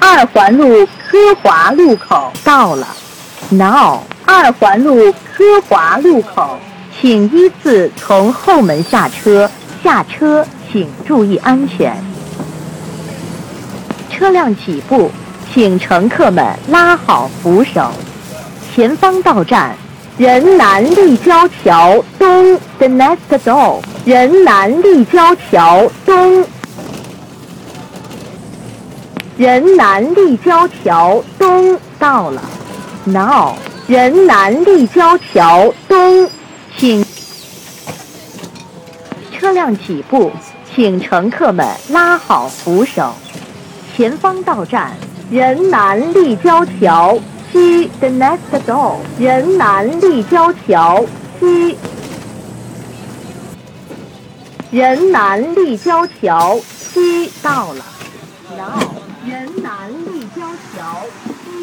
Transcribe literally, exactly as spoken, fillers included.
二环路科华路口到了。Now， 二环路科华路口， 请依次从后门下车，下车请注意安全。车辆起步，请乘客们拉好扶手。前方到站， 仁南立交桥东 The next door， 仁南立交桥东，仁南立交桥东到了。Now， 仁南立交桥东， 请车辆起步，请乘客们拉好扶手。前方到站， 仁南立交桥西 The next door， 仁南立交桥西，仁南立交桥西到了。 Now，仁南立交桥。